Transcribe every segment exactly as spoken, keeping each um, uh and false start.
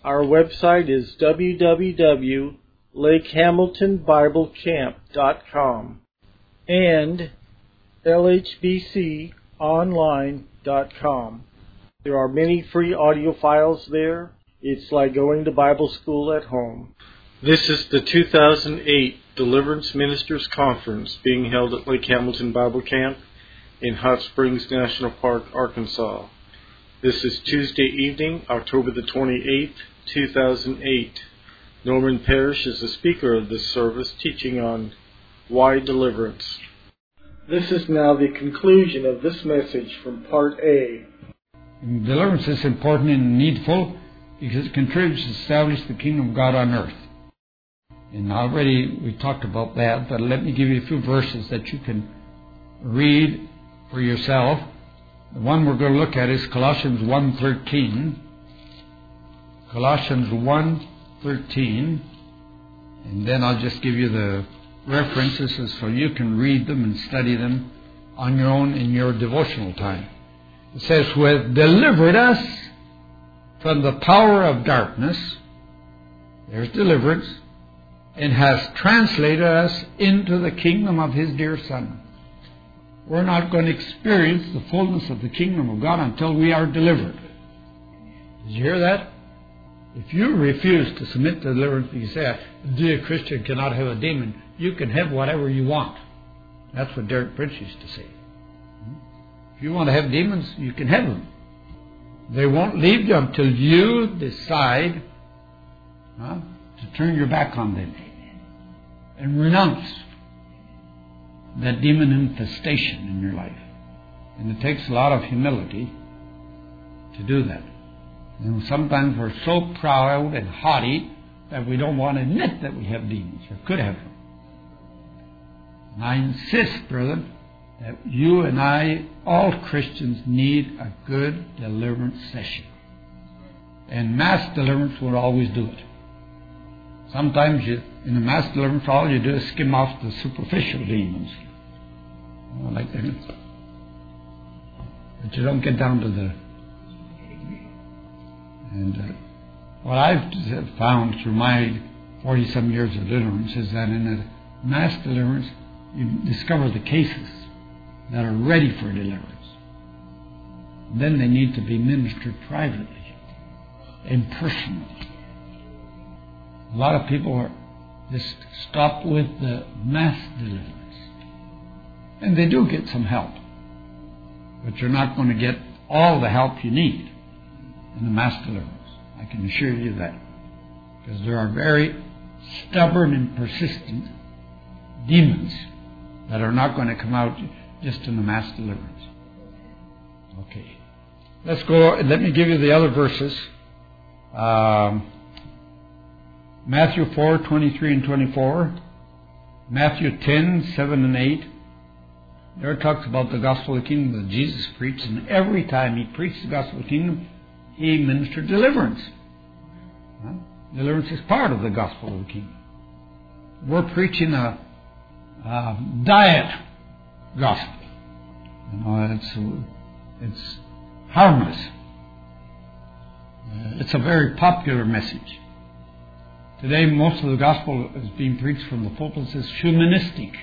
Our website is w w w dot lake hamilton bible camp dot com and l h b c online dot com. There are many free audio files there. It's like going to Bible school at home. This is the two thousand eight Deliverance Ministers Conference being held at Lake Hamilton Bible Camp in Hot Springs National Park, Arkansas. This is Tuesday evening, October the twenty-eighth, two thousand eight. Norman Parrish is the speaker of this service, teaching on why deliverance. This is now the conclusion of this message from Part A. Deliverance is important and needful because it contributes to establish the kingdom of God on earth. And already we talked about that, but let me give you a few verses that you can read for yourself. The one we're going to look at is Colossians one thirteen. Colossians one thirteen. And then I'll just give you the references so you can read them and study them on your own in your devotional time. It says, "Who hath delivered us from the power of darkness," there's deliverance, "and has translated us into the kingdom of His dear Son." We're not going to experience the fullness of the kingdom of God until we are delivered. Did you hear that? If you refuse to submit to deliverance, you say, "A dear Christian cannot have a demon," you can have whatever you want. That's what Derek Prince used to say. If you want to have demons, you can have them. They won't leave you until you decide huh, to turn your back on them and renounce that demon infestation in your life. And it takes a lot of humility to do that. And sometimes we're so proud and haughty that we don't want to admit that we have demons or could have them. And I insist, brethren, that you and I, all Christians, need a good deliverance session. And mass deliverance will always do it. Sometimes you, in the mass deliverance, all you do is skim off the superficial demons. You know, like that. But you don't get down to the... And uh, what I've found through my forty-some years of deliverance is that in a mass deliverance, you discover the cases that are ready for deliverance. And then they need to be ministered privately and personally. A lot of people are just stop with the mass deliverance. And they do get some help. But you're not going to get all the help you need in the mass deliverance. I can assure you that. Because there are very stubborn and persistent demons that are not going to come out just in the mass deliverance. Okay. Let's go. Let me give you the other verses. Um, Matthew four, twenty-three and twenty-four. Matthew ten, seven and eight. There it talks about the gospel of the kingdom that Jesus preached. And every time He preached the gospel of the kingdom, He ministered deliverance. Huh? Deliverance is part of the gospel of the kingdom. We're preaching a, a diet gospel. You know, it's it's harmless. Uh, it's a very popular message. Today, most of the gospel is being preached from the pulpits is humanistic.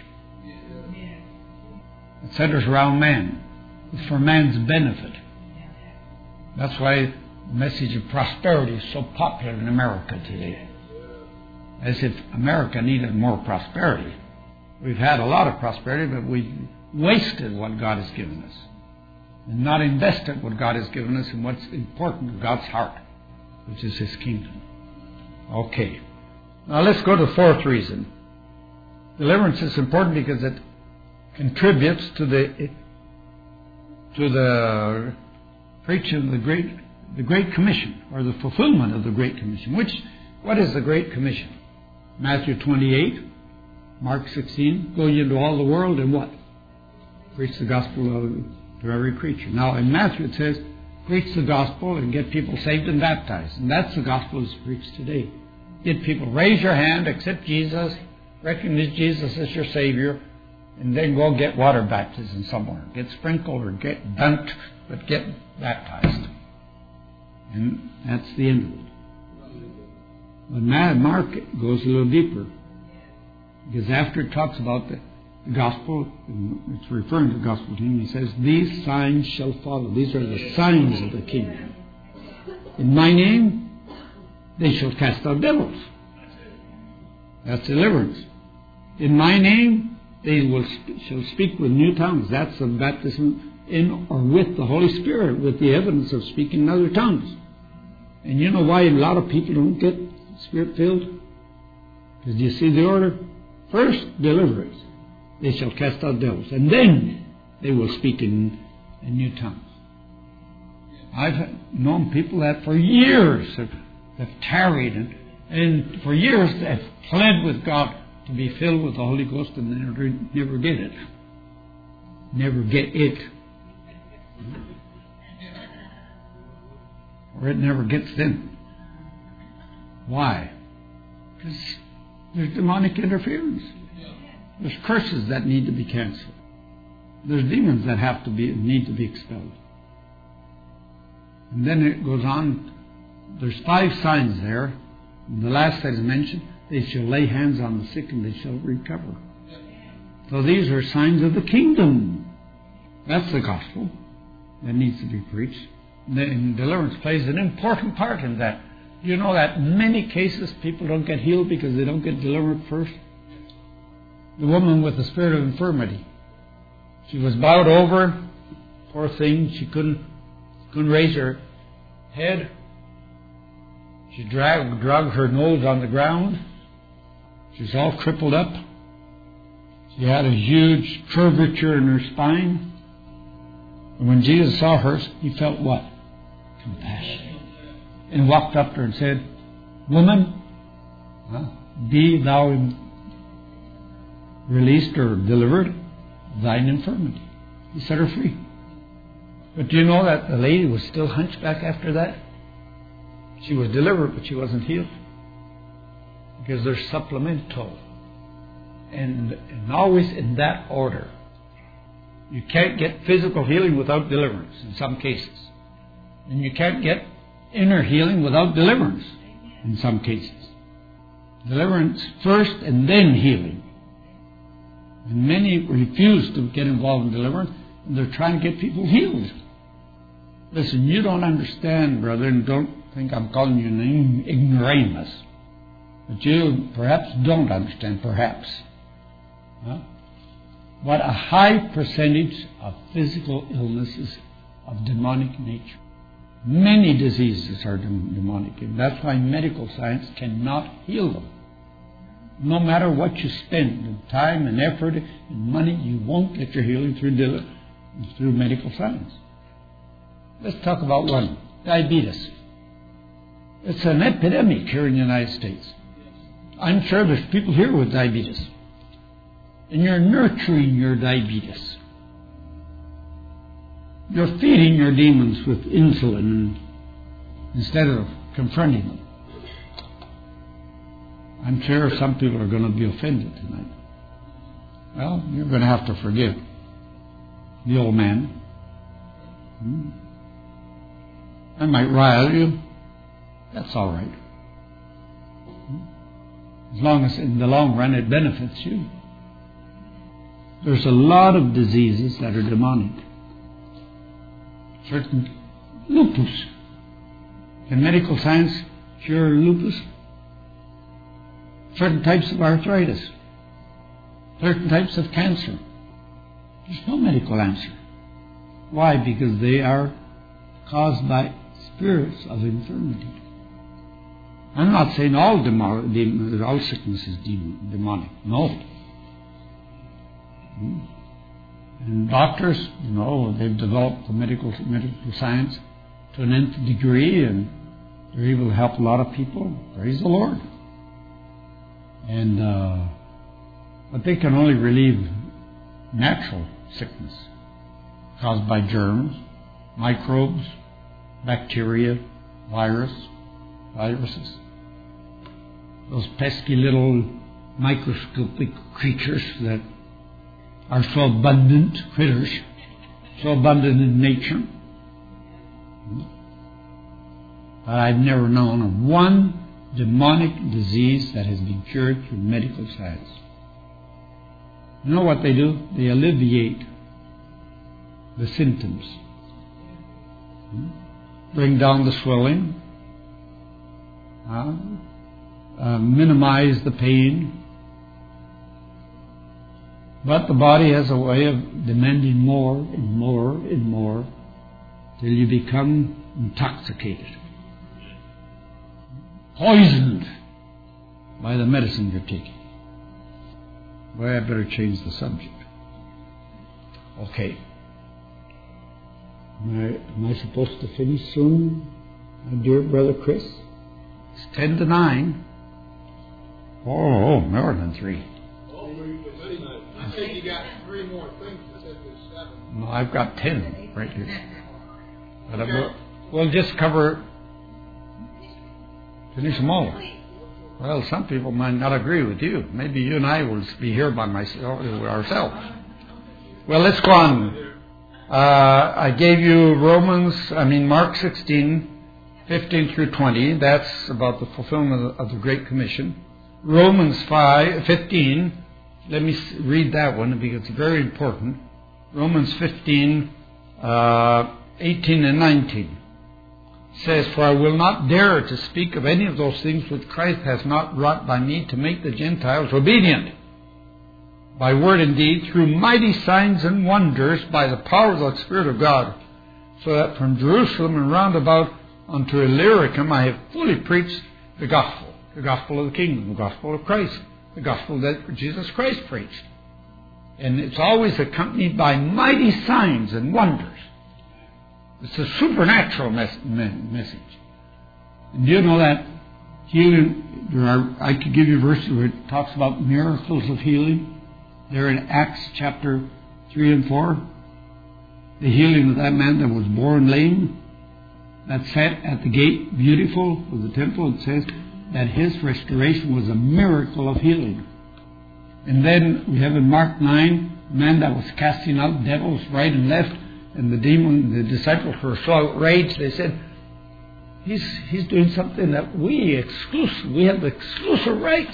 It centers around man. It's for man's benefit. That's why the message of prosperity is so popular in America today. As if America needed more prosperity. We've had a lot of prosperity, but we wasted what God has given us. And not invested what God has given us in what's important to God's heart, which is His kingdom. Okay. Now let's go to the fourth reason. Deliverance is important because it contributes to the to the preaching of the great the Great Commission, or the fulfillment of the Great Commission. Which what is the Great Commission? Matthew twenty-eight, Mark sixteen, go ye into all the world and what? Preach the gospel of, to every creature. Now in Matthew it says, preach the gospel and get people saved and baptized. And that's the gospel that's preached today. Get people, raise your hand, accept Jesus, recognize Jesus as your Savior, and then go get water baptism somewhere. Get sprinkled or get dunked, but get baptized. And that's the end of it. But Mark goes a little deeper. Because after it talks about the, the gospel, it's referring to the gospel to him, he says, these signs shall follow. These are the signs of the kingdom. In my name, they shall cast out devils. That's deliverance. In my name, they will shall speak with new tongues. That's the baptism in or with the Holy Spirit, with the evidence of speaking in other tongues. And you know why a lot of people don't get Spirit-filled? Because you see the order? First, deliverance. They shall cast out devils. And then they will speak in, in new tongues. I've known people that for years have, have tarried and, and for years have pled with God to be filled with the Holy Ghost and they never, never get it. Never get it. Or it never gets them. Why? Because there's demonic interference. There's curses that need to be canceled. There's demons that have to be need to be expelled. And then it goes on. There's five signs there. And the last that is mentioned, they shall lay hands on the sick and they shall recover. So these are signs of the kingdom. That's the gospel that needs to be preached. And deliverance plays an important part in that. You know that in many cases people don't get healed because they don't get delivered first. The woman with the spirit of infirmity. She was bowed over. Poor thing. She couldn't couldn't raise her head. She dragged, dragged her nose on the ground. She was all crippled up. She had a huge curvature in her spine. And when Jesus saw her, he felt what? Compassion. And walked up to her and said, Woman, huh, be thou released or delivered of thine infirmity. He set her free. But do you know that the lady was still hunchback after that? She was delivered, but she wasn't healed. Because there's supplemental. And, and always in that order. You can't get physical healing without deliverance in some cases. And you can't get inner healing without deliverance in some cases. Deliverance first and then healing. And many refuse to get involved in deliverance, and they're trying to get people healed. Listen, you don't understand, brother, and don't think I'm calling you an ignoramus. But you perhaps don't understand, perhaps. Huh? What a high percentage of physical illnesses of demonic nature. Many diseases are demonic, and that's why medical science cannot heal them. No matter what you spend in time and effort and money, you won't get your healing through through medical science. Let's talk about one, diabetes. It's an epidemic here in the United States. I'm sure there's people here with diabetes. And you're nurturing your diabetes. You're feeding your demons with insulin instead of confronting them. I'm sure some people are going to be offended tonight. Well, you're going to have to forgive the old man. Hmm. I might rile you. That's all right. Hmm. As long as in the long run it benefits you. There's a lot of diseases that are demonic. Certain lupus. Can medical science cure lupus? Certain types of arthritis. Certain types of cancer. There's no medical answer. Why? Because they are caused by spirits of infirmity. I'm not saying all demonic, all sickness is demonic. No. And doctors, you know, they've developed the medical medical science to an nth degree, and they're able to help a lot of people. Praise the Lord. And uh, but they can only relieve natural sickness caused by germs, microbes, bacteria, virus, viruses. Those pesky little microscopic creatures that are so abundant, critters, so abundant in nature. But I've never known of one demonic disease that has been cured through medical science. You know what they do? They alleviate the symptoms. Bring down the swelling. Uh, uh, minimize the pain. But the body has a way of demanding more and more and more till you become intoxicated, poisoned by the medicine you're taking. Well, I better change the subject. Okay. Am I, am I supposed to finish soon, my dear brother Chris? It's ten to nine. Oh, more than three. I think you got three more things instead of seven. No, I've got ten right here. But okay. we'll, we'll just cover, finish them all. Well, some people might not agree with you. Maybe you and I will be here by myself, ourselves. Well, let's go on. Uh, I gave you Romans, I mean Mark sixteen, fifteen through twenty. That's about the fulfillment of the Great Commission. Romans five, fifteen. Let me read that one because it's very important. Romans fifteen, uh, eighteen and nineteen says, "For I will not dare to speak of any of those things which Christ has not wrought by me to make the Gentiles obedient, by word and deed, through mighty signs and wonders, by the power of the Spirit of God, so that from Jerusalem and round about unto Illyricum I have fully preached the gospel, the gospel of the kingdom, the gospel of Christ, the gospel that Jesus Christ preached." And it's always accompanied by mighty signs and wonders. It's a supernatural mes- me- message. And do you know that healing, there are, I could give you a verse where it talks about miracles of healing. There in Acts chapter three and four. The healing of that man that was born lame, that sat at the gate, beautiful, of the temple. It says that his restoration was a miracle of healing. And then we have in Mark nine, a man that was casting out devils right and left, and the demon, the disciples were so outraged, they said, he's he's doing something that we exclusive, we have exclusive rights.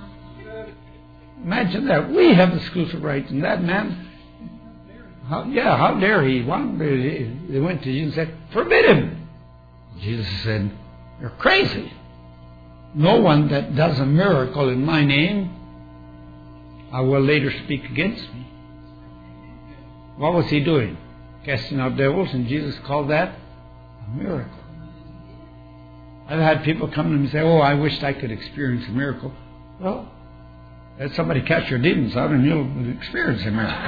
Imagine that, we have exclusive rights, and that man, how, yeah, how dare he? One, they went to Jesus and said, "Forbid him." Jesus said, "You're crazy. No one that does a miracle in my name, I will later speak against me." What was he doing? Casting out devils, and Jesus called that a miracle. I've had people come to me and say, "Oh, I wished I could experience a miracle." Well, let somebody cast your demons out and you'll experience a miracle.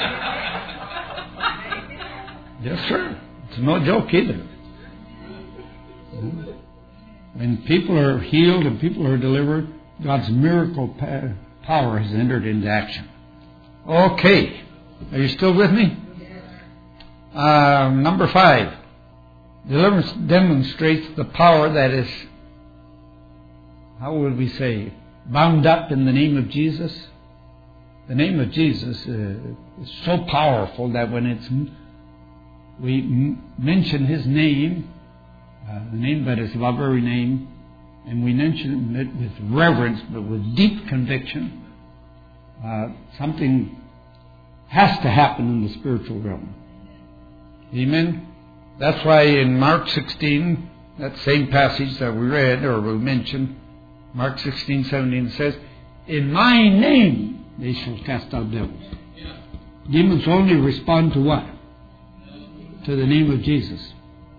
Yes, sir. It's no joke either. When people are healed and people are delivered, God's miracle pa- power has entered into action. Okay. Are you still with me? Um, number five. Deliverance demonstrates the power that is, how would we say, bound up in the name of Jesus. The name of Jesus uh, is so powerful that when it's we m- mention His name, uh, the name that is above every name, and we mention it with reverence but with deep conviction, uh, something has to happen in the spiritual realm. Amen? That's why in Mark sixteen, that same passage that we read or we mentioned, Mark sixteen, seventeen says, "In my name they shall cast out devils." Demons only respond to what? To the name of Jesus.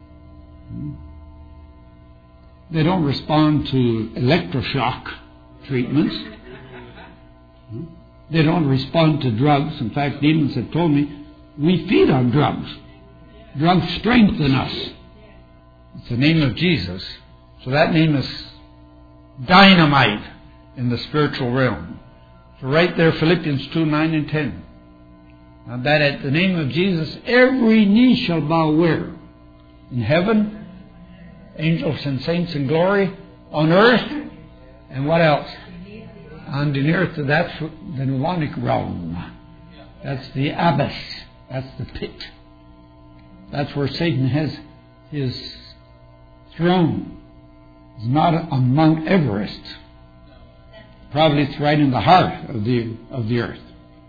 They don't respond to electroshock treatments. They don't respond to drugs. In fact, demons have told me, we feed on drugs. Drugs strengthen us. It's the name of Jesus. So that name is dynamite in the spiritual realm. So right there, Philippians two, nine and ten. Now that at the name of Jesus, every knee shall bow where? In heaven, angels and saints in glory, on earth, and what else? On the earth, that's the demonic realm. That's the abyss. That's the pit. That's where Satan has his throne. It's not on Mount Everest. Probably it's right in the heart of the of the earth.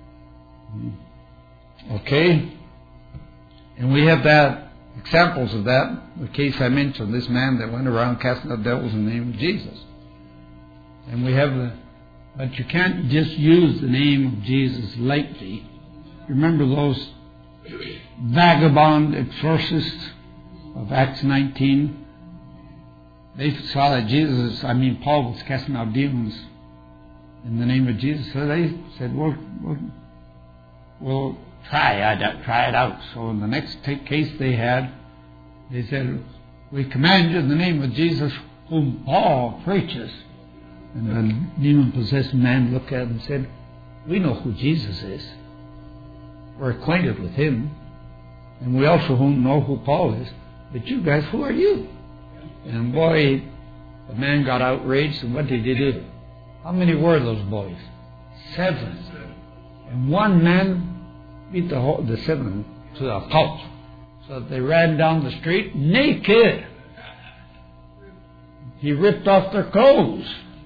Okay? And we have that examples of that. The case I mentioned, this man that went around casting out devils in the name of Jesus. And we have the, but you can't just use the name of Jesus lightly. Remember those vagabond exorcists of Acts nineteen? They saw that Jesus, I mean Paul was casting out demons in the name of Jesus. So they said, well, we'll, we'll try, it, try it out. So in the next t- case they had, they said, we command you in the name of Jesus whom Paul preaches. And the demon-possessed man looked at him and said, we know who Jesus is. We're acquainted with him. And we also know who Paul is. But you guys, who are you? And boy, the man got outraged. And what did he do? How many were those boys? Seven. And one man beat the, whole, the seven to a pulp. So they ran down the street naked. He ripped off their clothes.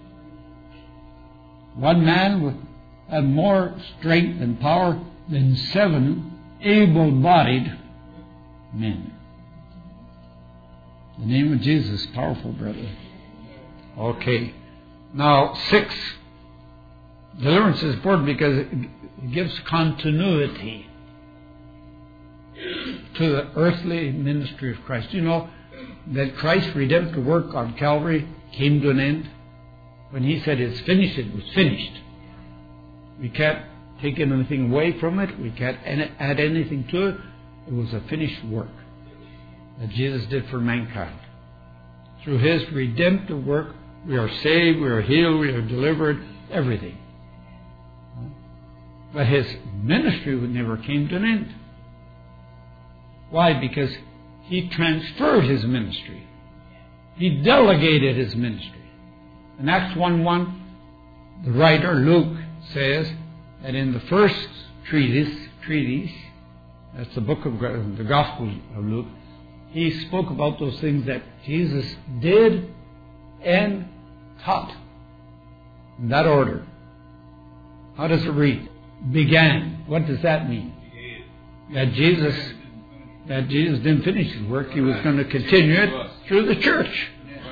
One man with, had more strength and power than seven able-bodied men. The name of Jesus is powerful, brother. Okay. Now, six. Deliverance is important because it gives continuity to the earthly ministry of Christ. You know that Christ's redemptive work on Calvary came to an end. When he said it's finished, it was finished. We can't take anything away from it. We can't add anything to it. It was a finished work that Jesus did for mankind. Through his redemptive work, we are saved, we are healed, we are delivered, everything. But his ministry never came to an end. Why? Because he transferred his ministry. He delegated his ministry. In Acts one one, the writer, Luke, says that in the first treatise, treatise, that's the book of the Gospel of Luke, he spoke about those things that Jesus did and taught. In that order. How does it read? Began. What does that mean? That Jesus, that Jesus didn't finish his work. He was going to continue it through the church.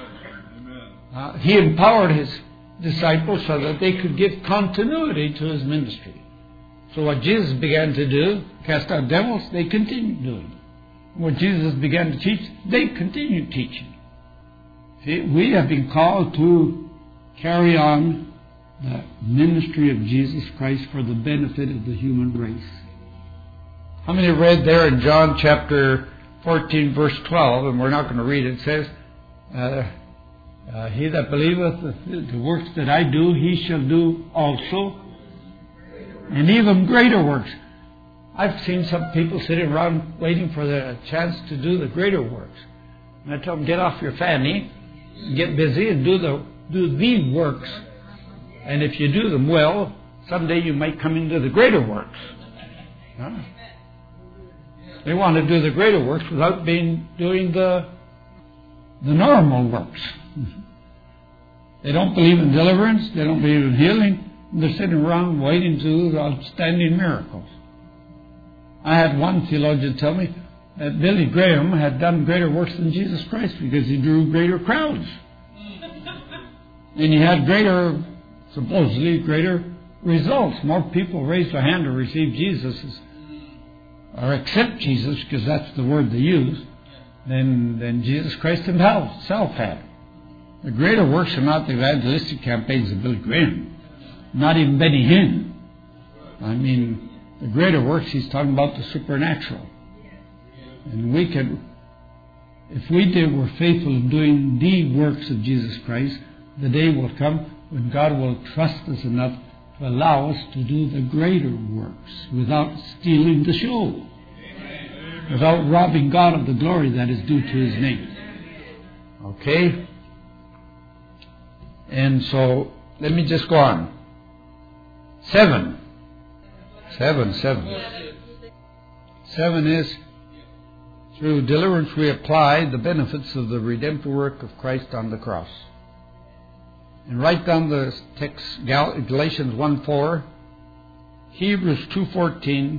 Uh, he empowered his disciples so that they could give continuity to his ministry. So what Jesus began to do, cast out devils, they continued doing. What Jesus began to teach, they continued teaching. See, we have been called to carry on the ministry of Jesus Christ for the benefit of the human race. How many read there in John chapter fourteen, verse twelve, and we're not going to read it, it says, uh, uh, he that believeth the, the works that I do, he shall do also, and even greater works. I've seen some people sitting around waiting for the chance to do the greater works. And I tell them, get off your fanny, get busy, and do the do the works. And if you do them well, someday you might come into the greater works. Huh? They want to do the greater works without being doing the the normal works. They don't believe in deliverance. They don't believe in healing. They're sitting around waiting to do the outstanding miracles. I had one theologian tell me that Billy Graham had done greater works than Jesus Christ because he drew greater crowds. And he had greater, supposedly greater results. More people raised their hand to receive Jesus or accept Jesus, because that's the word they use, than, than Jesus Christ himself had. The greater works are not the evangelistic campaigns of Billy Graham, not even Benny Hinn. I mean, the greater works, he's talking about the supernatural. And we could, if we did, were faithful in doing the works of Jesus Christ, the day will come when God will trust us enough to allow us to do the greater works without stealing the show, without robbing God of the glory that is due to his name. Okay? And so, let me just go on. Seven. Seven, seven. Seven is Through deliverance we apply the benefits of the redemptive work of Christ on the cross. And write down the text, Galatians one four, Hebrews two fourteen,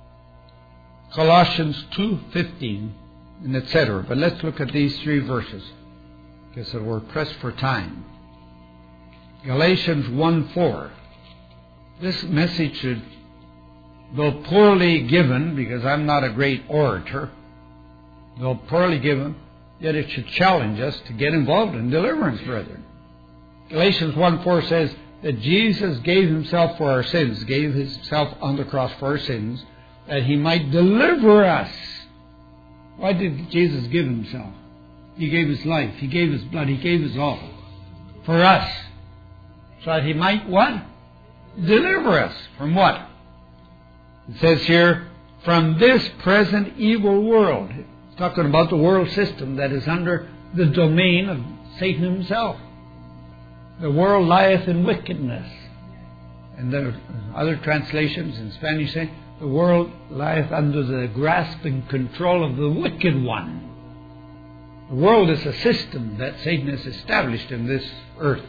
Colossians two fifteen, and et cetera. But let's look at these three verses, because we're pressed for time. Galatians one four. This message should, though poorly given, because I'm not a great orator, though poorly given, yet it should challenge us to get involved in deliverance, brethren. Galatians one four says that Jesus gave himself for our sins, gave himself on the cross for our sins, that he might deliver us. Why did Jesus give himself? He gave his life, he gave his blood, he gave his all for us, so that he might what? Deliver us from what? It says here, from this present evil world. It's talking about the world system that is under the domain of Satan himself. The world lieth in wickedness. And there are other translations in Spanish say, the world lieth under the grasp and control of the wicked one. The world is a system that Satan has established in this earth.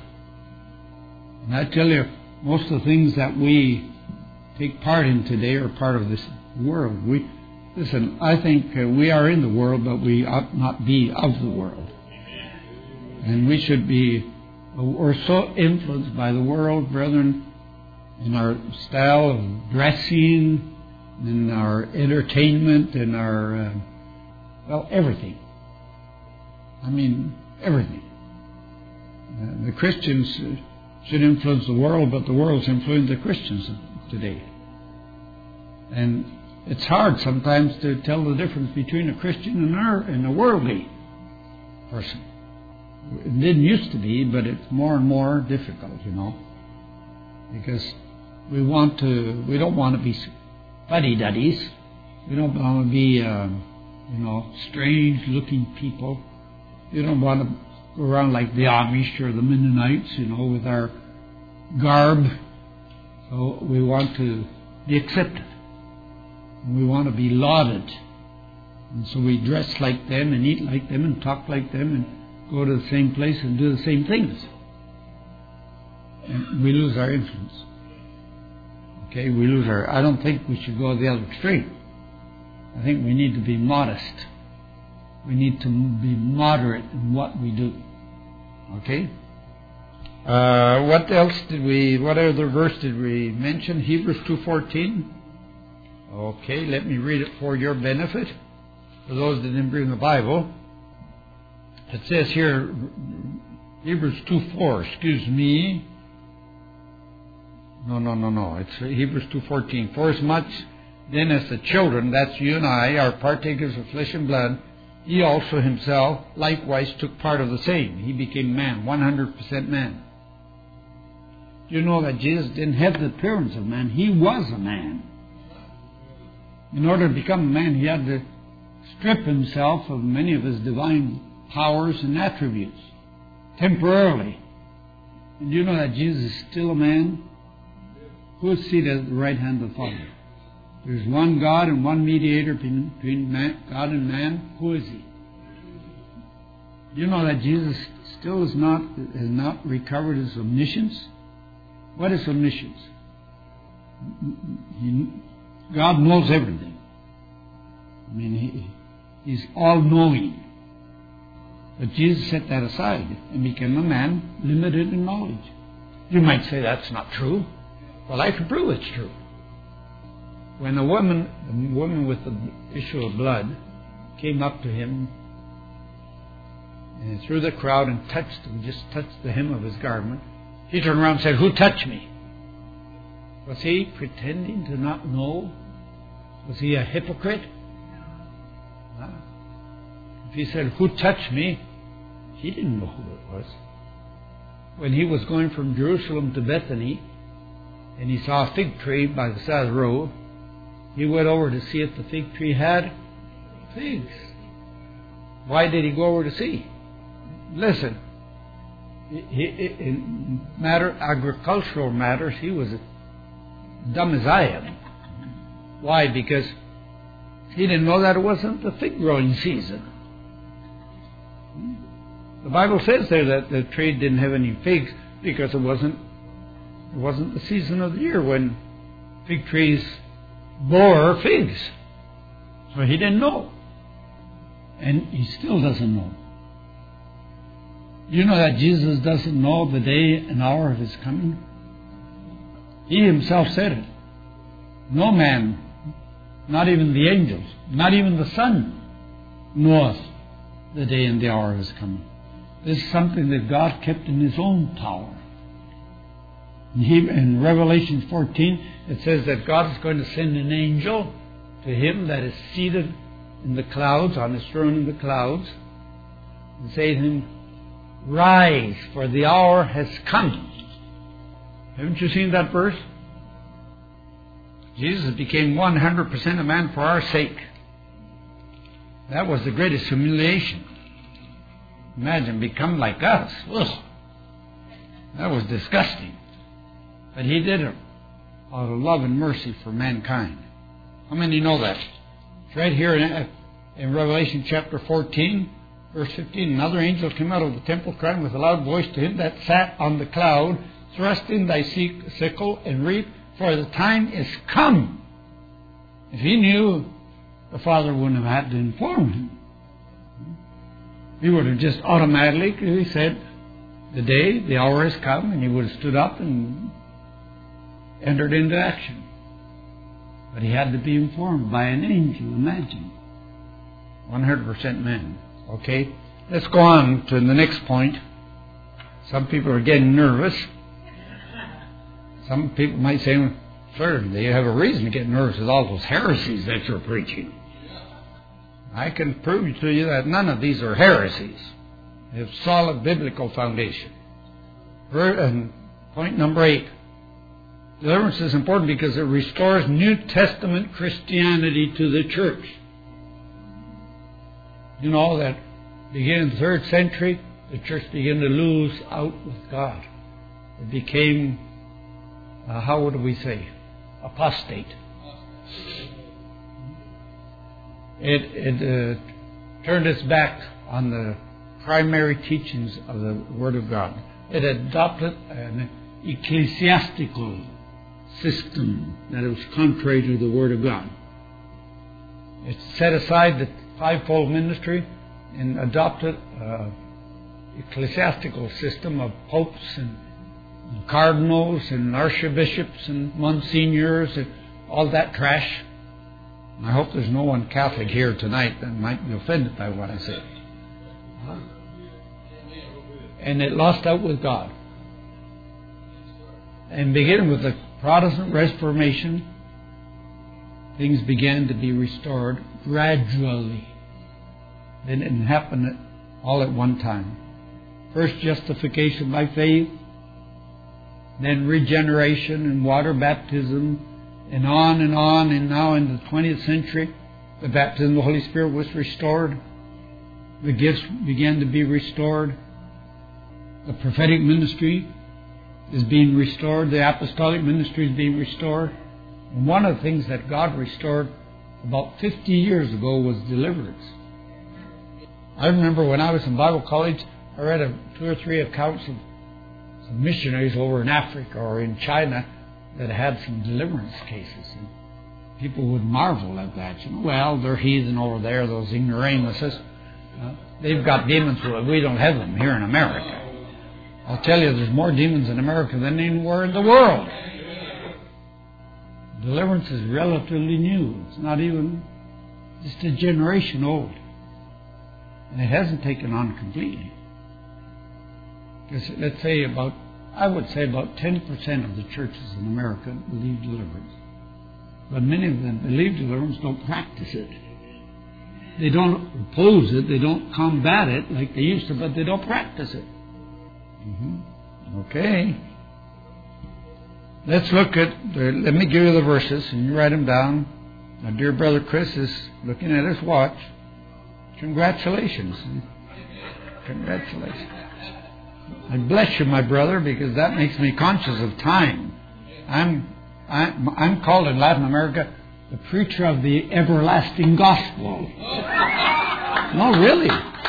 And I tell you, most of the things that we take part in today are part of this world. We Listen, I think uh, we are in the world, but we ought not be of the world. And we should be, uh, we're so influenced by the world, brethren, in our style of dressing, in our entertainment, in our, uh, well, everything. I mean, everything. Uh, the Christians should influence the world, but the world's influencing the Christians today. And it's hard sometimes to tell the difference between a Christian and, our, and a worldly person. It didn't used to be, but it's more and more difficult, you know, because we want to. We don't want to be fuddy-duddies. We don't want to be, uh, you know, strange-looking people. We don't want to go around like the Amish or the Mennonites, you know, with our garb. So we want to be accepted. We want to be lauded. And so we dress like them and eat like them and talk like them and go to the same place and do the same things. And we lose our influence. Okay, we lose our... I don't think we should go the other extreme. I think we need to be modest. We need to be moderate in what we do. Okay? Uh, what else did we... What other verse did we mention? Hebrews two fourteen. Okay, let me read it for your benefit. For those that didn't bring a Bible, it says here, Hebrews two four, excuse me. No, no, no, no. It's Hebrews two fourteen. For as much then as the children, that's you and I, are partakers of flesh and blood, he also himself likewise took part of the same. He became man, one hundred percent man. You know that Jesus didn't have the appearance of man. He was a man. In order to become a man, he had to strip himself of many of his divine powers and attributes, temporarily. And you know that Jesus is still a man? Who is seated at the right hand of the Father? There's one God and one mediator between man, God and man. Who is he? You know that Jesus still is not, has not recovered his omniscience? What is omniscience? He, God knows everything. I mean, he, he's all-knowing. But Jesus set that aside and became a man limited in knowledge. You might say that's not true. Well, I can prove it's true. When a woman, a woman with the issue of blood came up to him and through the crowd and touched him, just touched the hem of his garment, he turned around and said, "Who touched me?" Was he pretending to not know? Was he a hypocrite? Huh? If he said, "Who touched me?" he didn't know who it was. When he was going from Jerusalem to Bethany and he saw a fig tree by the side of the road, he went over to see if the fig tree had figs. Why did he go over to see? Listen, he, he, in matter agricultural matters, he was dumb as I am. Why? Because He didn't know that it wasn't the fig growing season. The Bible says there that the tree didn't have any figs because it wasn't it wasn't the season of the year when fig trees bore figs. So he didn't know. And he still doesn't know. You know that Jesus doesn't know the day and hour of his coming? He himself said it. No man, not even the angels, not even the Son, knoweth the day and the hour of his coming. This is something that God kept in his own power. He, in Revelation fourteen, it says that God is going to send an angel to him that is seated in the clouds, on his throne in the clouds, and say to him, "Rise, for the hour has come." Haven't you seen that verse? Jesus became one hundred percent a man for our sake. That was the greatest humiliation. Imagine, become like us. Ugh. That was disgusting. But he did it out of love and mercy for mankind. How many know that? It's right here in, in Revelation chapter fourteen, verse fifteen. Another angel came out of the temple, crying with a loud voice to him that sat on the cloud, "Thrust in thy sickle and reap, for the time is come." If he knew, the Father wouldn't have had to inform him. He would have just automatically said, the day, the hour has come, and he would have stood up and entered into action. But he had to be informed by an angel, imagine. one hundred percent man. Okay, let's go on to the next point. Some people are getting nervous. Some people might say, "Sir, they have a reason to get nervous with all those heresies that you're preaching." I can prove to you that none of these are heresies. They have solid biblical foundation. And point number eight. Deliverance is important because it restores New Testament Christianity to the church. You know that beginning in the third century, the church began to lose out with God. It became, uh, how would we say, apostate. It, it uh, turned its back on the primary teachings of the Word of God. It adopted an ecclesiastical system that was contrary to the Word of God. It set aside the fivefold ministry and adopted an ecclesiastical system of popes and cardinals and archbishops and monsignors and all that trash. I hope there's no one Catholic here tonight that might be offended by what I said. Huh? And it lost out with God. And beginning with the Protestant Reformation, things began to be restored gradually. They didn't happen all at one time. First, justification by faith, then regeneration and water baptism, and on and on. And now in the twentieth century, the baptism of the Holy Spirit was restored. The gifts began to be restored. The prophetic ministry is being restored. The apostolic ministry is being restored. And one of the things that God restored about fifty years ago was deliverance. I remember when I was in Bible college, I read a, two or three accounts of some missionaries over in Africa or in China that had some deliverance cases. And people would marvel at that. You know, well, they're heathen over there, those ignoramuses. Uh, they've got demons. We don't have them here in America. I'll tell you, there's more demons in America than anywhere in the world. Deliverance is relatively new. It's not even just a generation old. And it hasn't taken on completely. Because let's say about, I would say about ten percent of the churches in America believe deliverance. But many of them believe deliverance, don't practice it. They don't oppose it, they don't combat it like they used to, but they don't practice it. Mm-hmm. Okay. Let's look at, the, let me give you the verses and you write them down. Now, dear brother Chris is looking at his watch. Congratulations. Congratulations. I bless you, my brother, because that makes me conscious of time. I'm I'm, I'm called in Latin America the preacher of the everlasting gospel. No, really.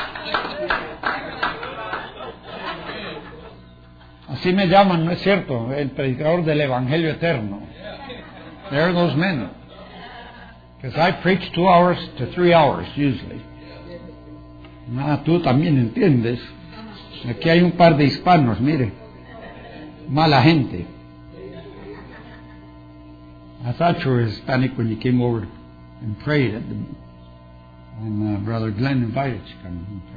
Así me llaman, ¿no es cierto? El predicador del Evangelio eterno. There are those men. Because I preach two hours to three hours, usually. Ah, tú también entiendes. Aquí hay un par de hispanos, mire. Mala gente. I thought you were Hispanic when you came over and prayed at the, and uh, Brother Glenn invited you to come and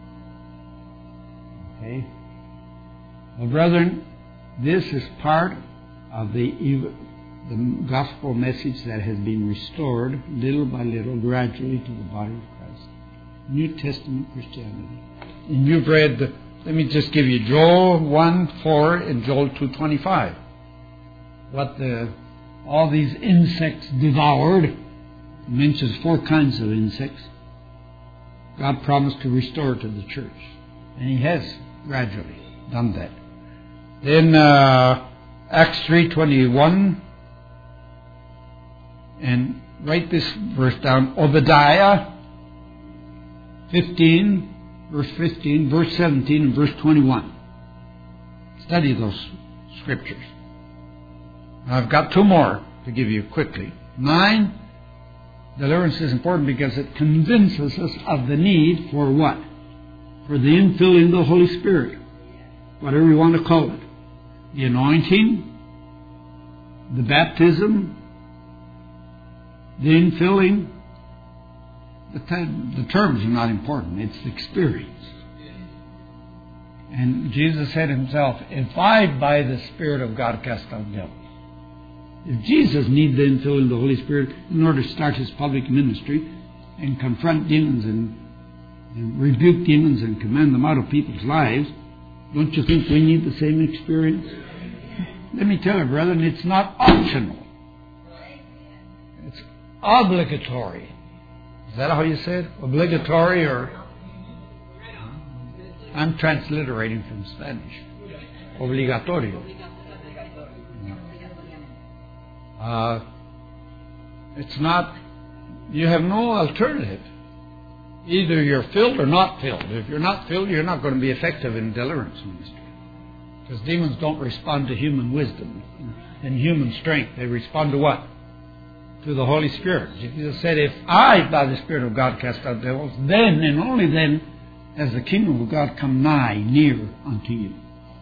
pray. Okay? Well, brethren, this is part of the, the gospel message that has been restored little by little, gradually to the body of Christ. New Testament Christianity. And you've read, the, let me just give you Joel one four and Joel two twenty-five. What the all these insects devoured. It mentions four kinds of insects. God promised to restore to the church. And He has gradually done that. Then uh, Acts three twenty-one. And write this verse down. Obadiah fifteen, verse fifteen, verse seventeen, and verse twenty-one. Study those scriptures. I've got two more to give you quickly. Nine, deliverance is important because it convinces us of the need for what? For the infilling of the Holy Spirit. Whatever you want to call it. The anointing, the baptism, the infilling. The, t- the terms are not important. It's the experience. And Jesus said Himself, if I by the Spirit of God cast out devils, if Jesus needed the infilling of the Holy Spirit in order to start His public ministry and confront demons and, and rebuke demons and command them out of people's lives, don't you think we need the same experience? Let me tell you, brethren, it's not optional. It's obligatory. Is that how you say it? Obligatory or... I'm transliterating from Spanish. Obligatorio. Uh, it's not, you have no alternative. Either you're filled or not filled. If you're not filled, you're not going to be effective in deliverance ministry. Because demons don't respond to human wisdom and human strength. They respond to what? To the Holy Spirit. Jesus said, if I, by the Spirit of God, cast out devils, then and only then has the kingdom of God come nigh, near unto you.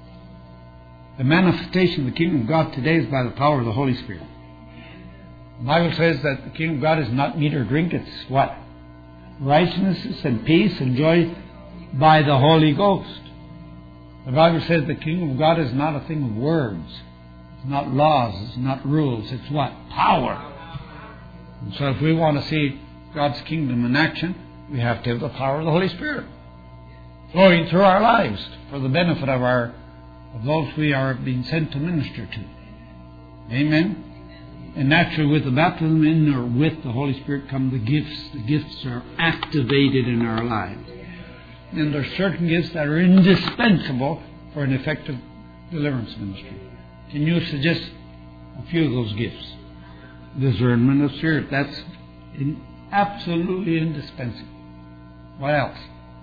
The manifestation of the kingdom of God today is by the power of the Holy Spirit. The Bible says that the kingdom of God is not meat or drink, it's what? Righteousness and peace and joy by the Holy Ghost. The Bible says the kingdom of God is not a thing of words. It's not laws, it's not rules, it's what? Power. And so if we want to see God's kingdom in action, we have to have the power of the Holy Spirit flowing through our lives for the benefit of our of those we are being sent to minister to. Amen? And naturally, with the baptism in or with the Holy Spirit come the gifts. The gifts are activated in our lives. And there are certain gifts that are indispensable for an effective deliverance ministry. Can you suggest a few of those gifts? Discernment of spirit. That's in, absolutely indispensable. What else?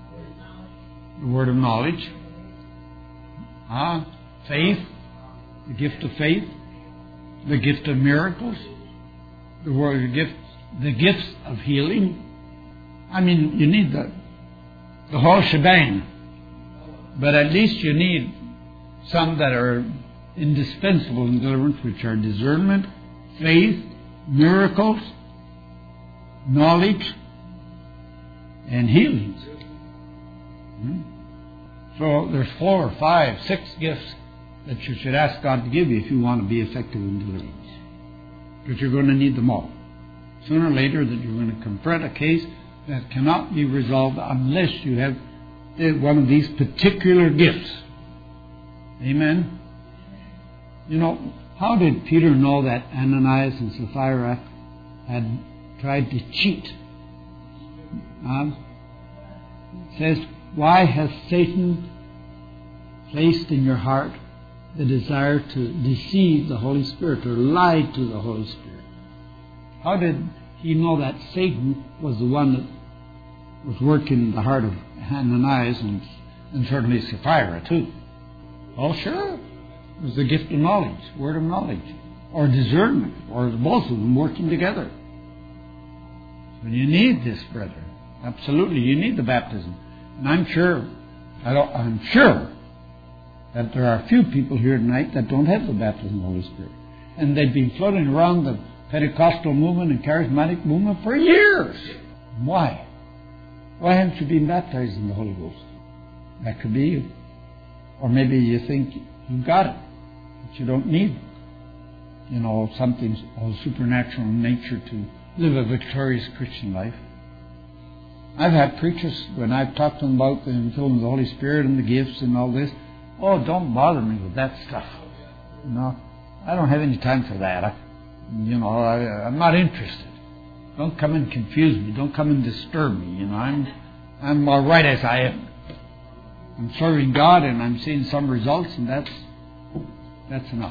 The word of knowledge. Ah, faith. The gift of faith. The gift of miracles, the word gift, the gifts of healing. I mean, you need the the whole shebang, but at least you need some that are indispensable in deliverance, which are discernment, faith, miracles, knowledge, and healings. Hmm? So there's four, five, six gifts that you should ask God to give you if you want to be effective in deliverance. Because you're going to need them all. Sooner or later that you're going to confront a case that cannot be resolved unless you have one of these particular gifts. Amen? You know, how did Peter know that Ananias and Sapphira had tried to cheat? Uh, it says, why has Satan placed in your heart the desire to deceive the Holy Spirit or lie to the Holy Spirit? how did he know that Satan was the one that was working in the heart of Ananias and, and certainly Sapphira too? Well, sure. It was the gift of knowledge, word of knowledge, or discernment, or both of them working together. So you need this, brethren. Absolutely, you need the baptism. And I'm sure, I don't, I'm sure that there are a few people here tonight that don't have the baptism of the Holy Spirit. And they've been floating around the Pentecostal movement and charismatic movement for years. Why? Why haven't you been baptized in the Holy Ghost? That could be you. Or maybe you think you've got it, but you don't need, you know, something of supernatural nature to live a victorious Christian life. I've had preachers, when I've talked to them about the infilling of the Holy Spirit and the gifts and all this, oh, don't bother me with that stuff. You know, I don't have any time for that. I, you know, I, I'm not interested. Don't come and confuse me. Don't come and disturb me. You know, I'm, I'm all right as I am. I'm serving God and I'm seeing some results, and that's that's enough.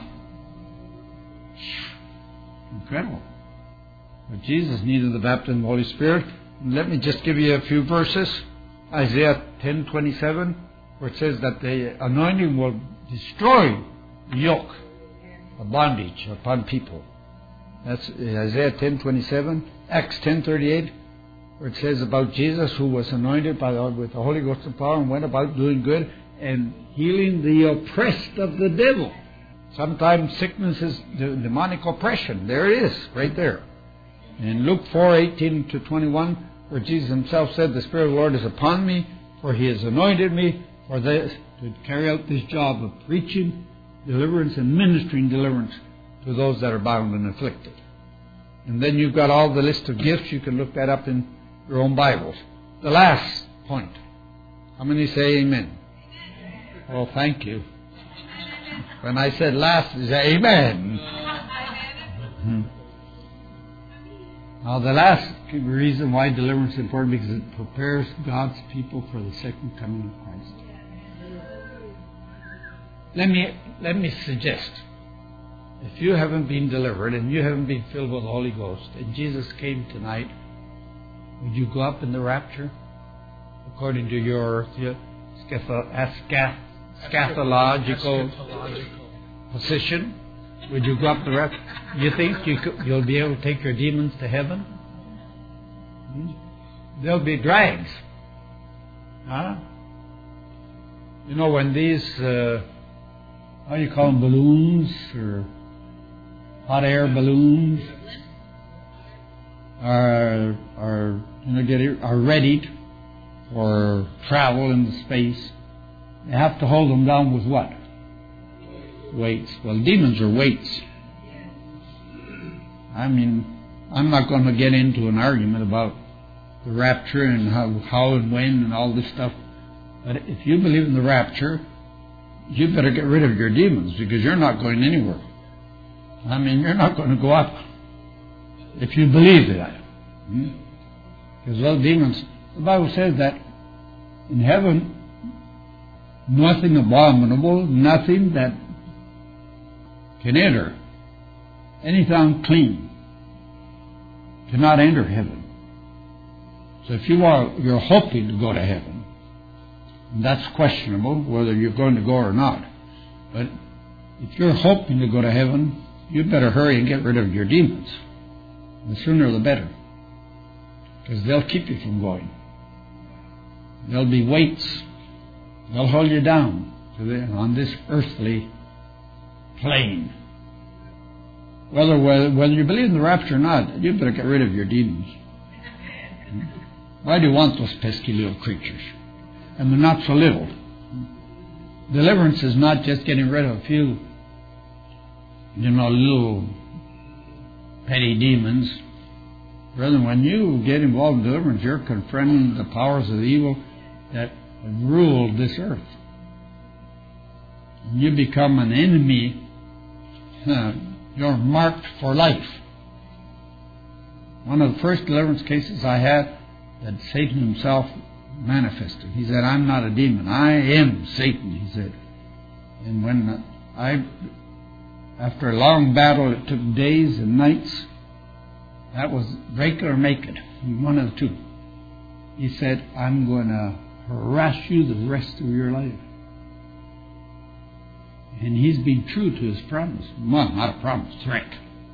Incredible. But Jesus needed the baptism of the Holy Spirit. And let me just give you a few verses. Isaiah ten twenty-seven, where it says that the anointing will destroy the yoke of bondage upon people. That's Isaiah ten twenty-seven. Acts ten thirty-eight, where it says about Jesus, who was anointed by the, with the Holy Ghost and power and went about doing good and healing the oppressed of the devil. Sometimes sickness is the demonic oppression. There it is, right there. In Luke four eighteen to twenty-one, where Jesus himself said, the Spirit of the Lord is upon me, for he has anointed me for this, to carry out this job of preaching deliverance and ministering deliverance to those that are bound and afflicted. And then you've got all the list of gifts. You can look that up in your own Bibles. The last point. How many say amen? Well, thank you. When I said last, you say amen. Mm-hmm. Now, the last reason why deliverance is important, because it prepares God's people for the second coming of Christ. Let me, let me suggest, if you haven't been delivered and you haven't been filled with the Holy Ghost, and Jesus came tonight, would you go up in the rapture according to your eschatological position? Would you go up the rapture? You think you could, you'll be able to take your demons to heaven? Hmm? There'll be drags. Huh? You know, when these, uh, how do you call them, balloons or hot air balloons are are you know get are readied for travel into space, they have to hold them down with what? Weights. Well, demons are weights. I mean, I'm not going to get into an argument about the rapture and how, how and when and all this stuff. But if you believe in the rapture, you better get rid of your demons, because you're not going anywhere. I mean, you're not going to go up if you believe that. Hmm? Because those demons, the Bible says that in heaven, nothing abominable, nothing that can enter, anything unclean, cannot enter heaven. So if you are, you're hoping to go to heaven, and that's questionable whether you're going to go or not. But if you're hoping to go to heaven, you better hurry and get rid of your demons. The sooner the better, because they'll keep you from going. There'll be weights. They'll hold you down to the, on this earthly plane. Whether, whether whether you believe in the rapture or not, you better get rid of your demons. Why do you want those pesky little creatures? And they're not so little. Deliverance is not just getting rid of a few, you know, little petty demons. Rather, when you get involved in deliverance, you're confronting the powers of evil that have ruled this earth. And you become an enemy. Uh, you're marked for life. One of the first deliverance cases I had, that Satan himself manifested. He said, I'm not a demon. I am Satan, he said. And when I, after a long battle, it took days and nights, That was break it or make it, one of the two. He said, I'm going to harass you the rest of your life. And he's been true to his promise. Well, not a promise, threat.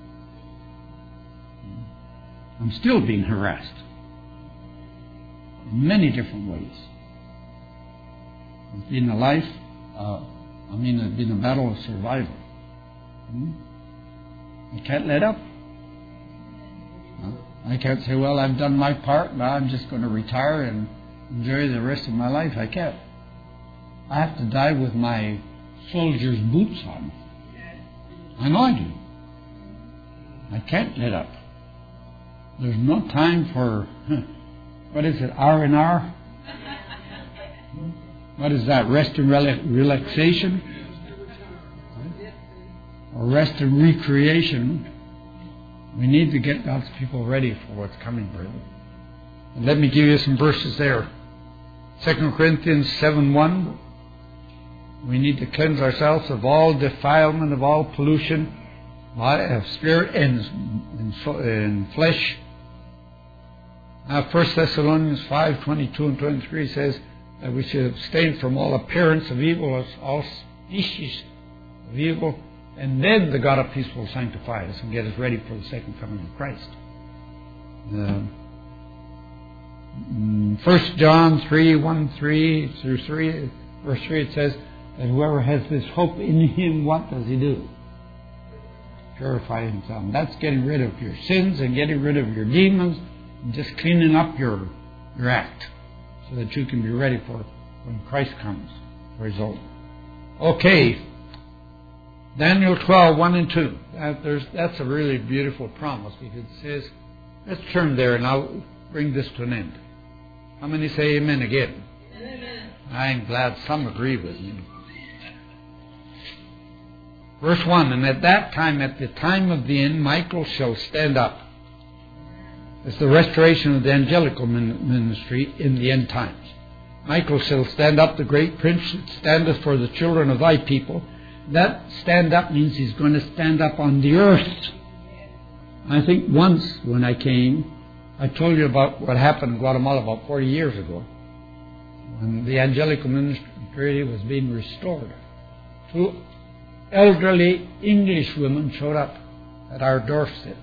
I'm still being harassed in many different ways. It's been a life, uh, I mean, it's been a battle of survival. Hmm? I can't let up. I can't say, well, I've done my part, now I'm just going to retire and enjoy the rest of my life. I can't. I have to die with my soldier's boots on. I know I do. I can't let up. There's no time for, what is it, R and R? What is that, rest and relaxation? Or rest and recreation? We need to get God's people ready for what's coming, brother. And let me give you some verses there. Second Corinthians seven one. We need to cleanse ourselves of all defilement, of all pollution, of spirit and, and, and flesh. Uh, First Thessalonians five twenty-two and twenty-three says that we should abstain from all appearance of evil, all species of evil. And then the God of peace will sanctify us and get us ready for the second coming of Christ. Uh, First John three, one, three through three, verse three, it says that whoever has this hope in him, what does he do? Purify himself. And that's getting rid of your sins and getting rid of your demons and just cleaning up your, your act so that you can be ready for when Christ comes for his own. Okay. Daniel twelve, one and two. That, there's, that's a really beautiful promise because it says, let's turn there and I'll bring this to an end. How many say amen again? Amen. I'm glad some agree with me. Verse one, and at that time, at the time of the end, Michael shall stand up. It's the restoration of the angelical ministry in the end times. Michael shall stand up, the great prince that standeth for the children of thy people. That stand up means he's going to stand up on the earth. I think once when I came, I told you about what happened in Guatemala about forty years ago, when the angelical ministry was being restored. Two elderly English women showed up at our doorstep.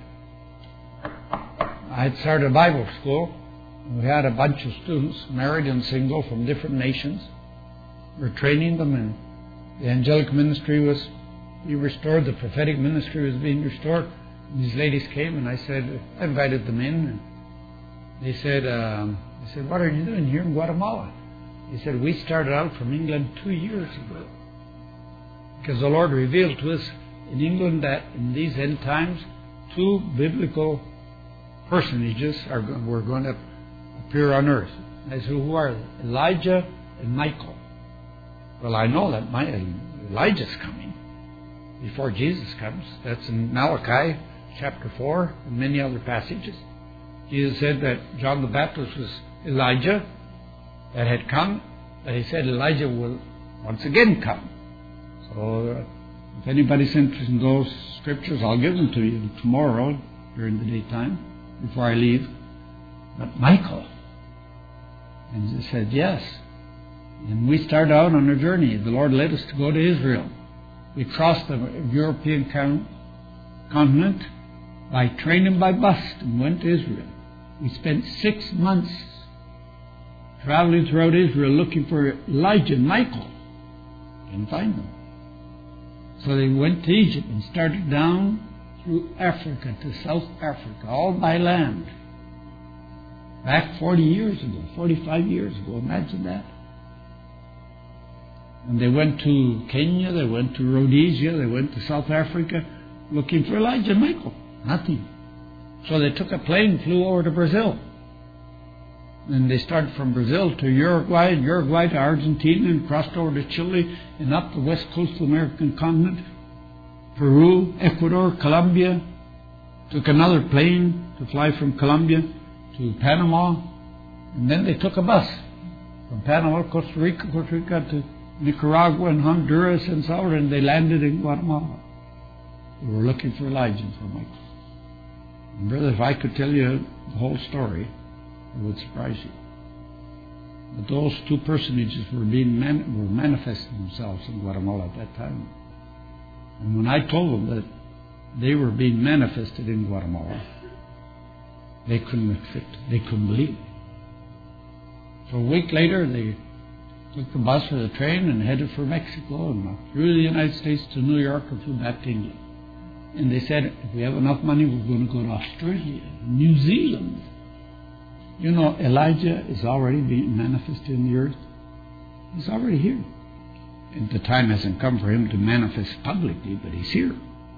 I had started a Bible school. We had a bunch of students, married and single, from different nations. We were training them, and the angelic ministry was being restored. The prophetic ministry was being restored. And these ladies came, and I said, I invited them in. And they said, um, I said, what are you doing here in Guatemala? He said, we started out from England two years ago. Because the Lord revealed to us in England that in these end times, two biblical personages are were going to appear on earth. I said, who are they? Elijah and Michael. Well, I know that my, Elijah's coming before Jesus comes. That's in Malachi chapter four and many other passages. Jesus said that John the Baptist was Elijah that had come, but he said Elijah will once again come. So uh, if anybody's interested in those scriptures, I'll give them to you tomorrow during the daytime before I leave. But Michael. And he said, yes. And we started out on a journey. The Lord led us to go to Israel. We crossed the European con- continent by train and by bus and went to Israel. We spent six months traveling throughout Israel looking for Elijah and Michael. Didn't find them. So they went to Egypt and started down through Africa to South Africa, all by land. Back forty years ago, forty-five years ago, imagine that. And they went to Kenya, they went to Rhodesia, they went to South Africa looking for Elijah and Michael. Nothing. So they took a plane, flew over to Brazil. And they started from Brazil to Uruguay, and Uruguay to Argentina, and crossed over to Chile, and up the west coast of the American continent, Peru, Ecuador, Colombia. Took another plane to fly from Colombia to Panama, and then they took a bus from Panama, Costa Rica, Costa Rica to Nicaragua and Honduras and so on, and they landed in Guatemala. They were looking for Elijah and for Michael. And brother, if I could tell you the whole story, it would surprise you. But those two personages were being man- were manifesting themselves in Guatemala at that time. And when I told them that they were being manifested in Guatemala, they couldn't accept it. They couldn't believe it. So a week later, they took the bus or the train and headed for Mexico and through the United States to New York and through back to England. And they said, if we have enough money, we're going to go to Australia, New Zealand. You know, Elijah is already being manifested in the earth. He's already here. And the time hasn't come for him to manifest publicly, but he's here.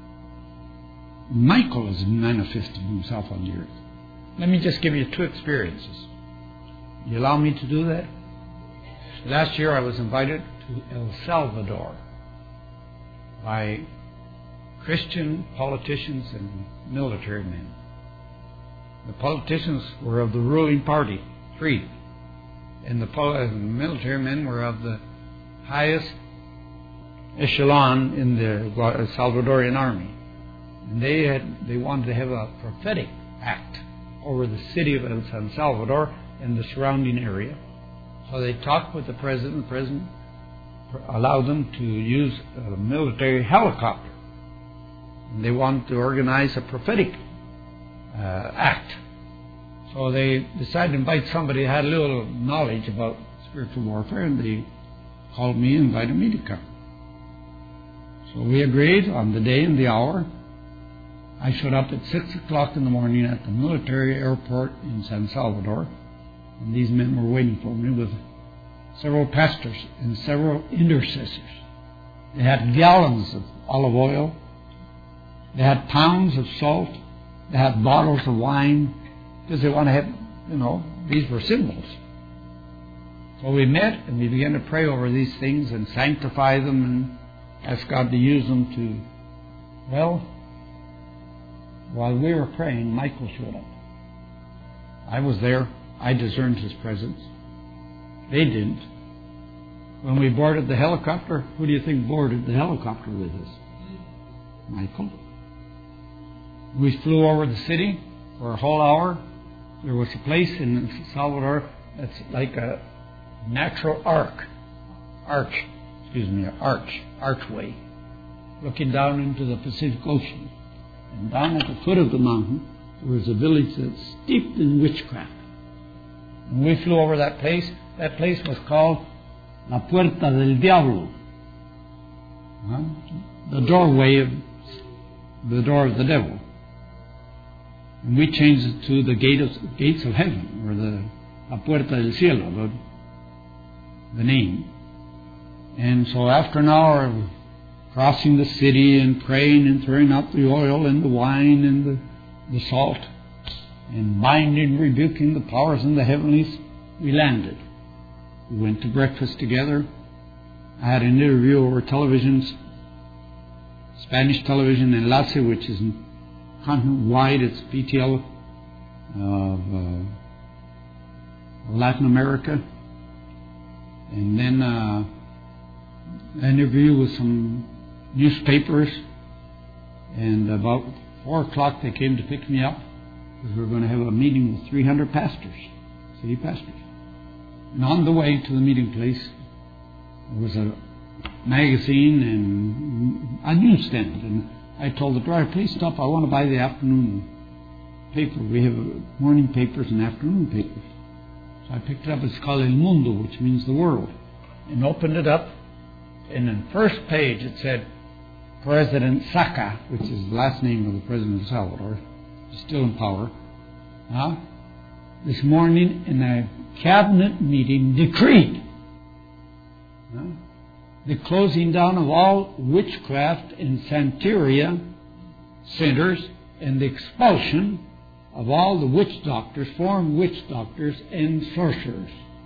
Michael has manifested himself on the earth. Let me just give you two experiences. You allow me to do that? Last year I was invited to El Salvador by Christian politicians and military men. The politicians were of the ruling party, three, and the pol- military men were of the highest echelon in the Salvadorian army. And they had they wanted to have a prophetic act over the city of El San Salvador and the surrounding area. So they talked with the president. The president allowed them to use a military helicopter. And they wanted to organize a prophetic uh, act. So they decided to invite somebody who had a little knowledge about spiritual warfare, and they called me and invited me to come. So we agreed on the day and the hour. I showed up at six o'clock in the morning at the military airport in San Salvador, and these men were waiting for me with several pastors and several intercessors. They had gallons of olive oil. They had pounds of salt. They had bottles of wine, because they want to have, you know, these were symbols. So we met and we began to pray over these things and sanctify them and ask God to use them to, well, while we were praying, Michael showed up. I was there. I discerned his presence. They didn't. When we boarded the helicopter, who do you think boarded the helicopter with us? Michael. We flew over the city for a whole hour. There was a place in Salvador that's like a natural arc, arch, excuse me, an arch, archway, looking down into the Pacific Ocean. And down at the foot of the mountain, there was a village that's steeped in witchcraft. When we flew over that place, that place was called La Puerta del Diablo, huh? The doorway of the door of the devil. And we changed it to the gate of, gates of heaven, or the La Puerta del Cielo, the, the name. And so after an hour of crossing the city and praying and throwing out the oil and the wine and the, the salt and binding and rebuking the powers in the heavenlies, we landed. We went to breakfast together. I had an interview over television, Spanish television, Enlace, which is continent-wide. It's P T L of uh, Latin America. And then uh, an interview with some newspapers. And about four o'clock they came to pick me up, because we were going to have a meeting with three hundred pastors, city pastors. And on the way to the meeting place, there was a magazine and a newsstand. And I told the driver, please stop, I want to buy the afternoon paper. We have morning papers and afternoon papers. So I picked it up. It's called El Mundo, which means the world. And opened it up. And on the first page it said, President Saca, which is the last name of the President of Salvador, is still in power, huh? this morning in a cabinet meeting decreed huh? the closing down of all witchcraft and Santeria centers and the expulsion of all the witch doctors, foreign witch doctors and sorcerers.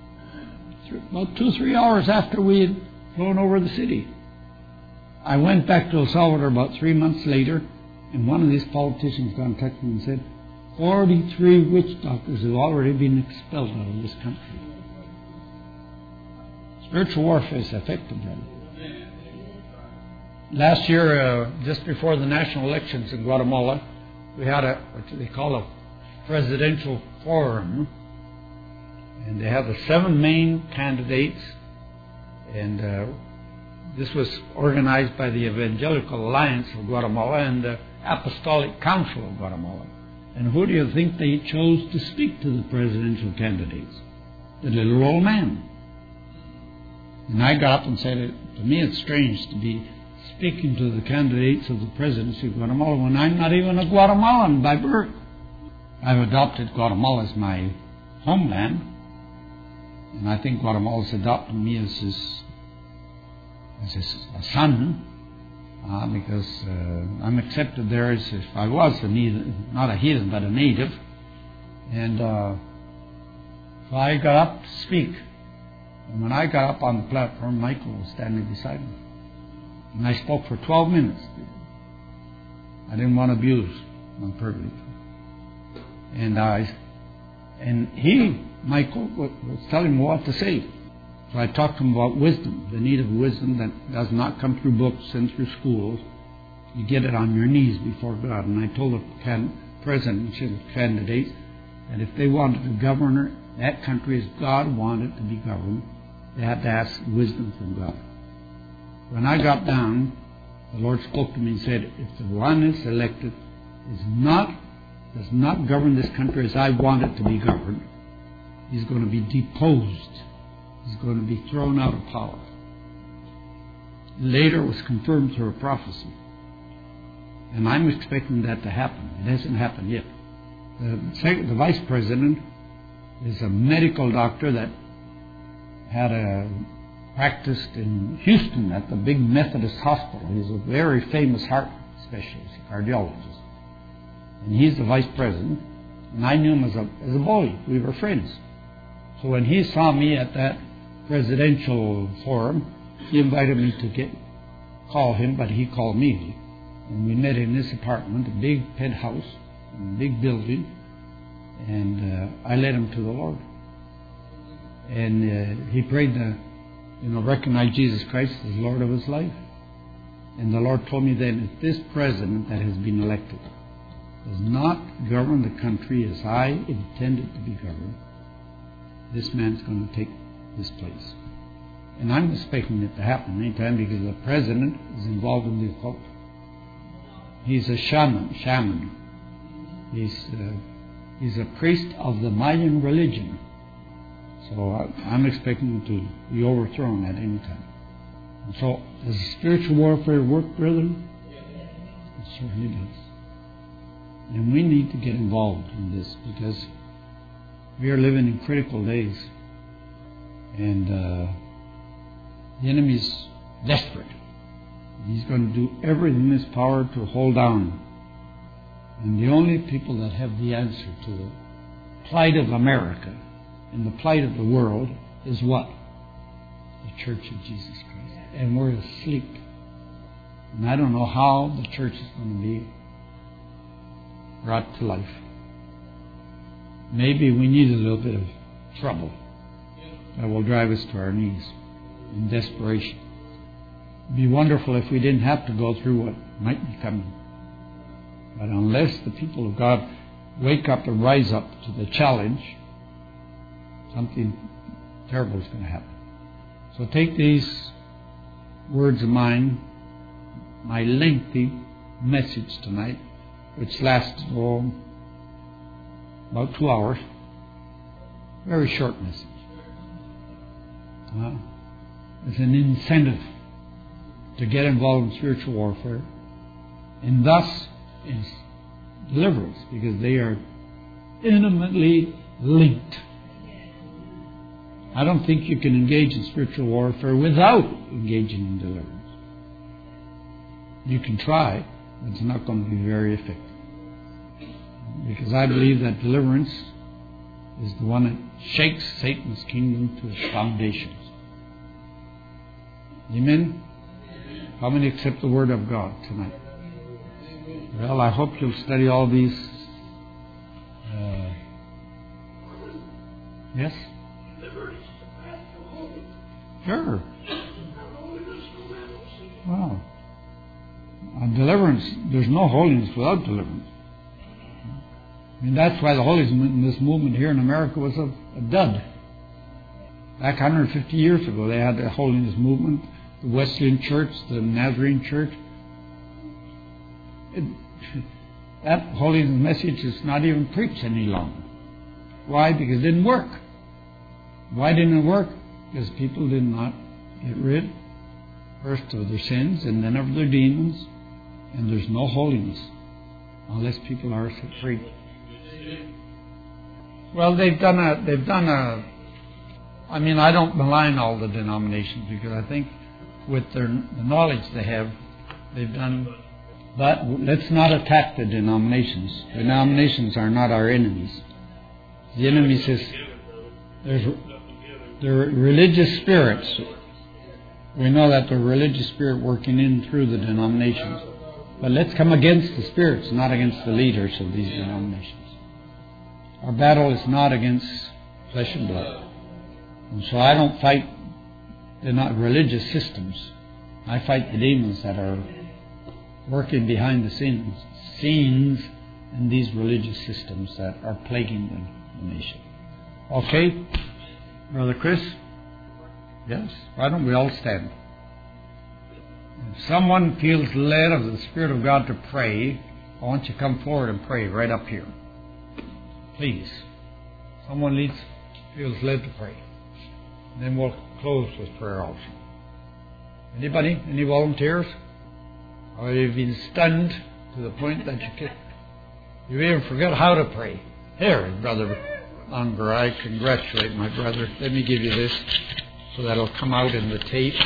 About two, three hours after we had flown over the city. I went back to El Salvador about three months later, and one of these politicians contacted me and said, forty-three witch doctors have already been expelled out of this country. Spiritual warfare is effective, brother. Last year, uh, just before the national elections in Guatemala, we had a, what they call a presidential forum, and they have the seven main candidates, and uh, this was organized by the Evangelical Alliance of Guatemala and the Apostolic Council of Guatemala. And who do you think they chose to speak to the presidential candidates? The little old man. And I got up and said, to me it's strange to be speaking to the candidates of the presidency of Guatemala when I'm not even a Guatemalan by birth. I've adopted Guatemala as my homeland, and I think Guatemala's adopted me as his, as his a son, uh, because uh, I'm accepted there as if I was a heathen, not a heathen, but a native. And uh, so I got up to speak. And when I got up on the platform, Michael was standing beside me. And I spoke for twelve minutes. I didn't want to abuse my privilege. And I, and he, Michael, was telling me what to say. So I talked to him about wisdom, the need of wisdom that does not come through books and through schools. You get it on your knees before God. And I told the can, presidential candidates that if they wanted to govern that country as God wanted to be governed, they had to ask wisdom from God. When I got down, the Lord spoke to me and said, if the one is elected is not, does not govern this country as I want it to be governed, he's going to be deposed. He's going to be thrown out of power. Later it was confirmed through a prophecy. And I'm expecting that to happen. It hasn't happened yet. The, second, the vice president is a medical doctor that had a practiced in Houston at the big Methodist hospital. He's a very famous heart specialist, cardiologist. And he's the vice president. And I knew him as a, as a boy. We were friends. So when he saw me at that presidential forum, he invited me to get call him, but he called me. And we met in this apartment, a big penthouse, a big building. And uh, I led him to the Lord. And uh, he prayed to, you know, recognize Jesus Christ as Lord of his life. And the Lord told me then, if this president that has been elected does not govern the country as I intended to be governed, this man's going to take his place. And I'm expecting it to happen anytime because the president is involved in the occult. He's a shaman. shaman. He's, uh, he's a priest of the Mayan religion. So I, I'm expecting him to be overthrown at any time. And so, does spiritual warfare work, brethren? It certainly does. And we need to get involved in this because we are living in critical days. And uh, the enemy is desperate. He's going to do everything in his power to hold down. And the only people that have the answer to the plight of America and the plight of the world is what? The Church of Jesus Christ. And we're asleep. And I don't know how the church is going to be brought to life. Maybe we need a little bit of trouble that will drive us to our knees in desperation. It'd be wonderful if we didn't have to go through what might be coming. But unless the people of God wake up and rise up to the challenge, something terrible is going to happen. So take these words of mine, my lengthy message tonight, which lasted oh, about two hours. Very short message. Uh, it's an incentive to get involved in spiritual warfare, and thus is deliverance, because they are intimately linked. I don't think you can engage in spiritual warfare without engaging in deliverance. You can try, but it's not going to be very effective. Because I believe that deliverance is the one that shakes Satan's kingdom to its foundations. Amen? How many accept the Word of God tonight? Well, I hope you'll study all these. Uh, yes? Sure. Wow. On deliverance, there's no holiness without deliverance. mean, that's why the holiness movement here in America was a, a dud. Back one hundred fifty years ago, they had the holiness movement, the Wesleyan Church, the Nazarene Church. It, that holiness message is not even preached any longer. Why? Because it didn't work. Why didn't it work? Because people did not get rid first of their sins and then of their demons, and there's no holiness unless people are set free. Well, they've done a, they've done a, I mean, I don't malign all the denominations because I think with their the knowledge they have, they've done, but let's not attack the denominations. Denominations are not our enemies. The enemy says there's they're religious spirits. We know that the religious spirit working in through the denominations. But let's come against the spirits, not against the leaders of these denominations. Our battle is not against flesh and blood. And so I don't fight the not religious systems. I fight the demons that are working behind the scenes, scenes in these religious systems that are plaguing the, the nation. Okay, Brother Chris? Yes? Why don't we all stand? If someone feels led of the Spirit of God to pray, I want you to come forward and pray right up here. Please. Someone leads, feels led to pray. Then we'll close with prayer also. Anybody? Any volunteers? Or you've been stunned to the point that you can, you even forget how to pray. Here, Brother Unger, I congratulate my brother. Let me give you this so that it'll come out in the tape.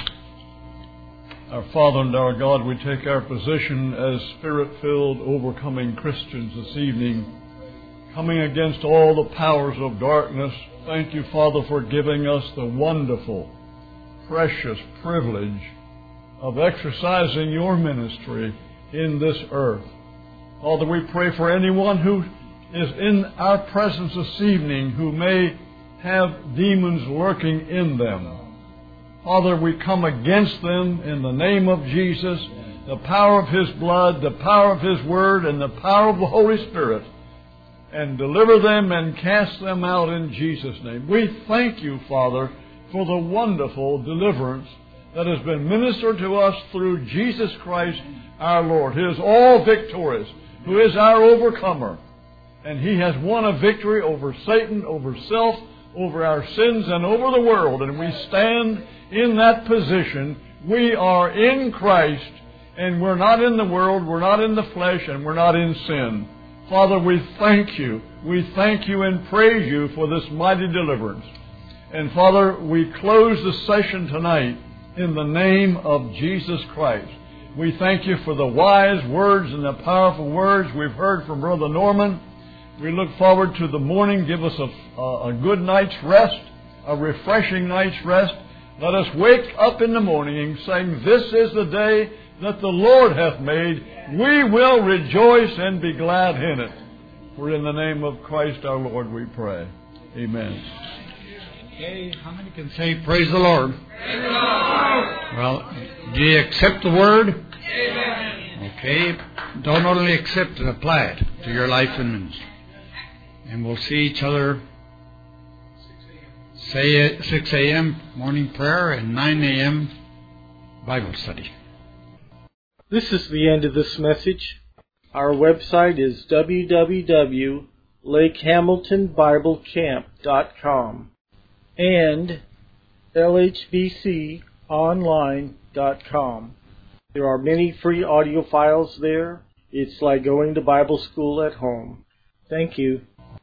Our Father and our God, we take our position as Spirit-filled, overcoming Christians this evening, coming against all the powers of darkness. Thank you, Father, for giving us the wonderful, precious privilege of exercising your ministry in this earth. Father, we pray for anyone who is in our presence this evening who may have demons lurking in them. Father, we come against them in the name of Jesus, the power of His blood, the power of His Word, and the power of the Holy Spirit, and deliver them and cast them out in Jesus' name. We thank you, Father, for the wonderful deliverance that has been ministered to us through Jesus Christ our Lord, who is all victorious, who is our overcomer. And He has won a victory over Satan, over self, over our sins, and over the world. And we stand in that position. We are in Christ, and we're not in the world, we're not in the flesh, and we're not in sin. Father, we thank you. We thank you and praise you for this mighty deliverance. And Father, we close the session tonight in the name of Jesus Christ. We thank you for the wise words and the powerful words we've heard from Brother Norman. We look forward to the morning. Give us a, a, a good night's rest, a refreshing night's rest. Let us wake up in the morning saying, this is the day that the Lord hath made. We will rejoice and be glad in it. For in the name of Christ our Lord we pray. Amen. Okay, how many can say praise the Lord? Praise the Lord. Well, do you accept the word? Amen. Okay, don't only accept it, apply it to your life and ministry. And we'll see each other say six a.m. morning prayer and nine a.m. Bible study. This is the end of this message. Our website is w w w dot lake hamilton bible camp dot com and l h b c online dot com. There are many free audio files there. It's like going to Bible school at home. Thank you.